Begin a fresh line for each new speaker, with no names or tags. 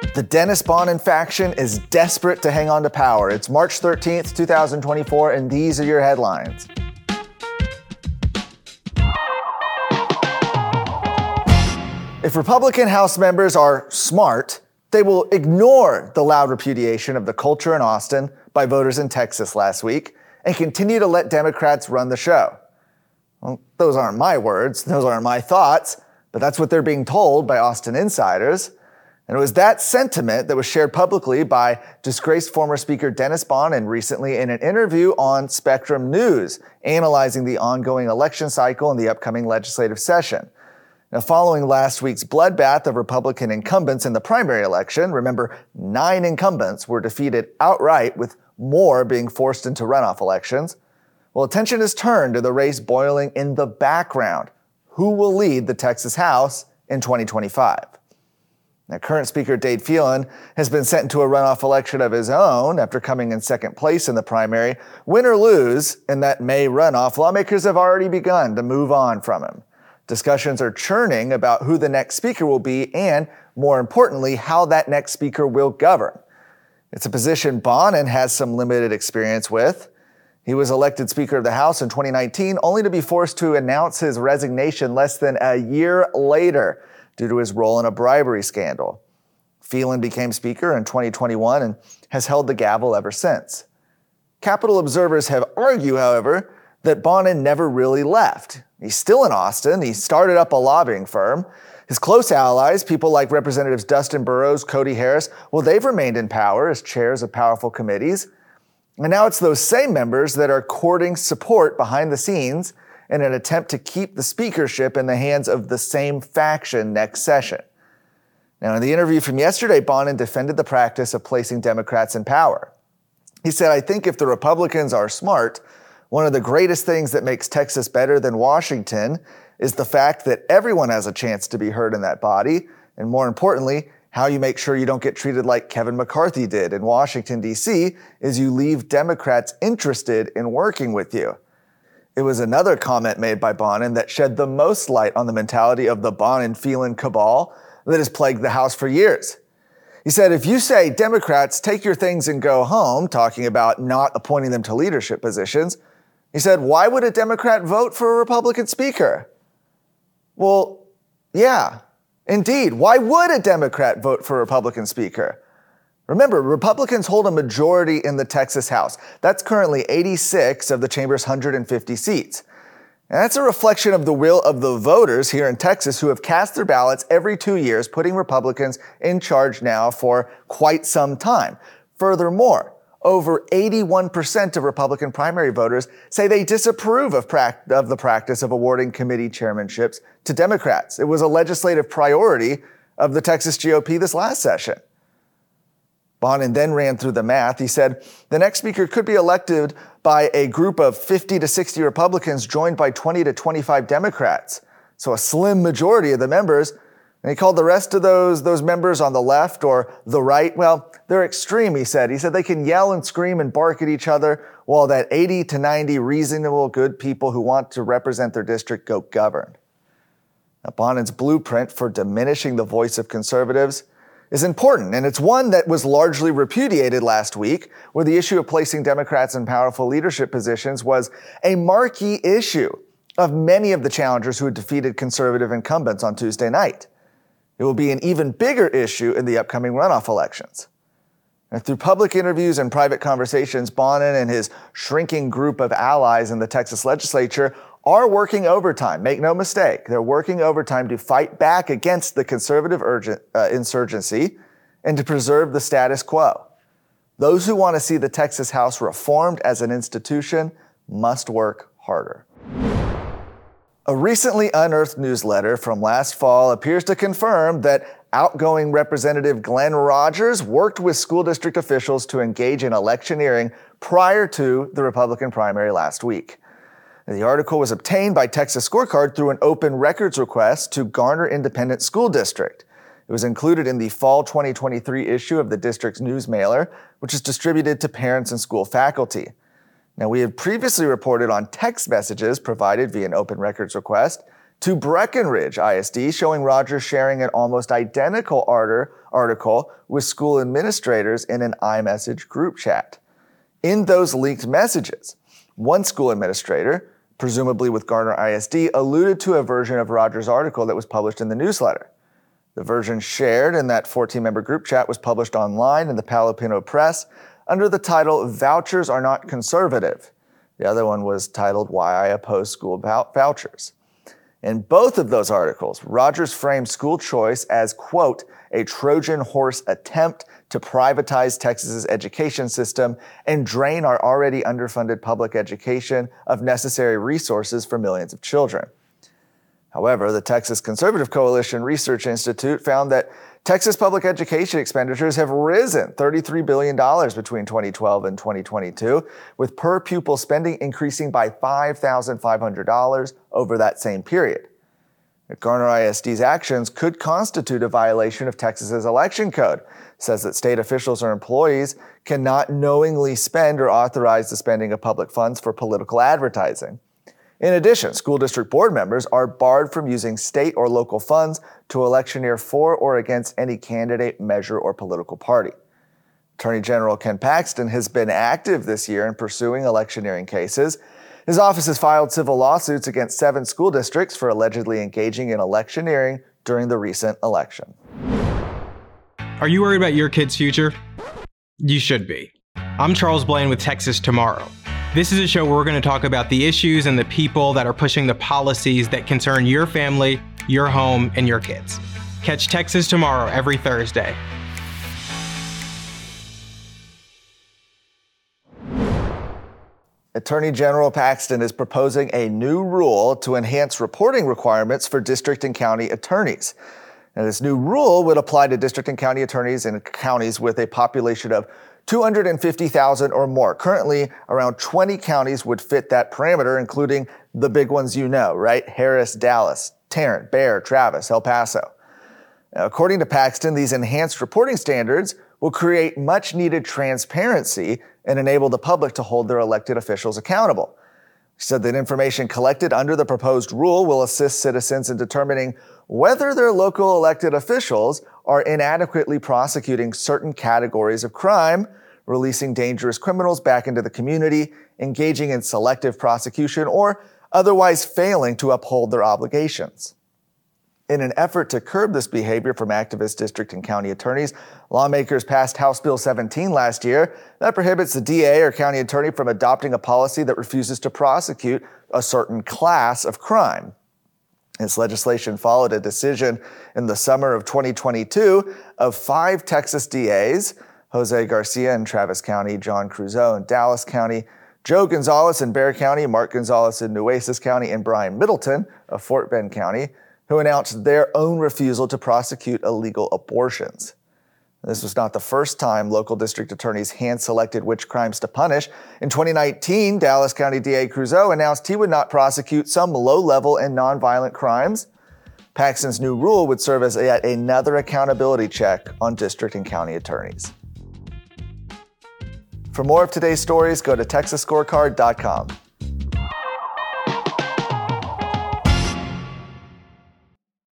The Dennis Bonnen faction is desperate to hang on to power. It's March 13th, 2024, and these are your headlines. If Republican House members are smart, they will ignore the loud repudiation of the culture in Austin by voters in Texas last week and continue to let Democrats run the show. Well, those aren't my words, those aren't my thoughts, but that's what they're being told by Austin insiders. And it was that sentiment that was shared publicly by disgraced former Speaker Dennis Bonnen recently in an interview on Spectrum News, analyzing the ongoing election cycle and the upcoming legislative session. Now, following last week's bloodbath of Republican incumbents in the primary election, remember, 9 incumbents were defeated outright, with more being forced into runoff elections. Well, attention has turned to the race boiling in the background. Who will lead the Texas House in 2025? Now, current Speaker Dade Phelan has been sent into a runoff election of his own after coming in second place in the primary. Win or lose in that May runoff, lawmakers have already begun to move on from him. Discussions are churning about who the next speaker will be and, more importantly, how that next speaker will govern. It's a position Bonnen has some limited experience with. He was elected Speaker of the House in 2019, only to be forced to announce his resignation less than a year later due to his role in a bribery scandal. Phelan became Speaker in 2021 and has held the gavel ever since. Capitol observers have argued, however, that Bonnen never really left. He's still in Austin. He started up a lobbying firm. His close allies, people like Representatives Dustin Burrows, Cody Harris, well, they've remained in power as chairs of powerful committees. And now it's those same members that are courting support behind the scenes in an attempt to keep the speakership in the hands of the same faction next session. Now, in the interview from yesterday, Bonnen defended the practice of placing Democrats in power. He said, "I think if the Republicans are smart, one of the greatest things that makes Texas better than Washington is the fact that everyone has a chance to be heard in that body, and more importantly, how you make sure you don't get treated like Kevin McCarthy did in Washington, D.C., is you leave Democrats interested in working with you." It was another comment made by Bonnen that shed the most light on the mentality of the Bonnen-Phelan cabal that has plagued the House for years. He said, if you say, Democrats, take your things and go home, talking about not appointing them to leadership positions, he said, why would a Democrat vote for a Republican speaker? Well, yeah, indeed. Why would a Democrat vote for a Republican speaker? Remember, Republicans hold a majority in the Texas House. That's currently 86 of the chamber's 150 seats. And that's a reflection of the will of the voters here in Texas who have cast their ballots every 2 years, putting Republicans in charge now for quite some time. Furthermore, over 81% of Republican primary voters say they disapprove of the practice of awarding committee chairmanships to Democrats. It was a legislative priority of the Texas GOP this last session. Bonnen then ran through the math. He said, the next speaker could be elected by a group of 50 to 60 Republicans joined by 20 to 25 Democrats. So a slim majority of the members. And he called the rest of those members on the left or the right, well, they're extreme, he said. He said they can yell and scream and bark at each other while that 80 to 90 reasonable, good people who want to represent their district go govern. Now, Bonnen's blueprint for diminishing the voice of conservatives is important, and it's one that was largely repudiated last week, where the issue of placing Democrats in powerful leadership positions was a marquee issue of many of the challengers who had defeated conservative incumbents on Tuesday night. It will be an even bigger issue in the upcoming runoff elections. And through public interviews and private conversations, Bonnen and his shrinking group of allies in the Texas legislature are working overtime. Make no mistake, they're working overtime to fight back against the conservative insurgency and to preserve the status quo. Those who want to see the Texas House reformed as an institution must work harder. A recently unearthed newsletter from last fall appears to confirm that outgoing Representative Glenn Rogers worked with school district officials to engage in electioneering prior to the Republican primary last week. The article was obtained by Texas Scorecard through an open records request to Garner Independent School District. It was included in the fall 2023 issue of the district's news mailer, which is distributed to parents and school faculty. Now, we had previously reported on text messages provided via an open records request to Breckenridge ISD, showing Rogers sharing an almost identical article with school administrators in an iMessage group chat. In those leaked messages, one school administrator, presumably with Garner ISD, alluded to a version of Rogers' article that was published in the newsletter. The version shared in that 14-member group chat was published online in the Palo Pinto Press under the title, "Vouchers Are Not Conservative." The other one was titled, "Why I Oppose School Vouchers." In both of those articles, Rogers framed school choice as, quote, "a Trojan horse attempt to privatize Texas's education system and drain our already underfunded public education of necessary resources for millions of children." However, the Texas Conservative Coalition Research Institute found that Texas public education expenditures have risen $33 billion between 2012 and 2022, with per pupil spending increasing by $5,500 over that same period. Garner ISD's actions could constitute a violation of Texas's election code. It says that state officials or employees cannot knowingly spend or authorize the spending of public funds for political advertising. In addition, school district board members are barred from using state or local funds to electioneer for or against any candidate, measure, or political party. Attorney General Ken Paxton has been active this year in pursuing electioneering cases. His office has filed civil lawsuits against 7 school districts for allegedly engaging in electioneering during the recent election.
Are you worried about your kid's future? You should be. I'm Charles Blaine with Texas Tomorrow. This is a show where we're going to talk about the issues and the people that are pushing the policies that concern your family, your home, and your kids. Catch Texas Tomorrow every Thursday.
Attorney General Paxton is proposing a new rule to enhance reporting requirements for district and county attorneys. Now, this new rule would apply to district and county attorneys in counties with a population of 250,000 or more. Currently, around 20 counties would fit that parameter, including the big ones you know, right? Harris, Dallas, Tarrant, Bexar, Travis, El Paso. Now, according to Paxton, these enhanced reporting standards will create much-needed transparency and enable the public to hold their elected officials accountable. He said that information collected under the proposed rule will assist citizens in determining whether their local elected officials are inadequately prosecuting certain categories of crime, releasing dangerous criminals back into the community, engaging in selective prosecution, or otherwise failing to uphold their obligations. In an effort to curb this behavior from activist district and county attorneys, lawmakers passed House Bill 17 last year that prohibits the DA or county attorney from adopting a policy that refuses to prosecute a certain class of crime. This legislation followed a decision in the summer of 2022 of 5 Texas DAs, Jose Garcia in Travis County, John Creuzot in Dallas County, Joe Gonzalez in Bexar County, Mark Gonzalez in Nueces County, and Brian Middleton of Fort Bend County, who announced their own refusal to prosecute illegal abortions. This was not the first time local district attorneys hand-selected which crimes to punish. In 2019, Dallas County DA Creuzot announced he would not prosecute some low-level and nonviolent crimes. Paxton's new rule would serve as yet another accountability check on district and county attorneys. For more of today's stories, go to TexasScorecard.com.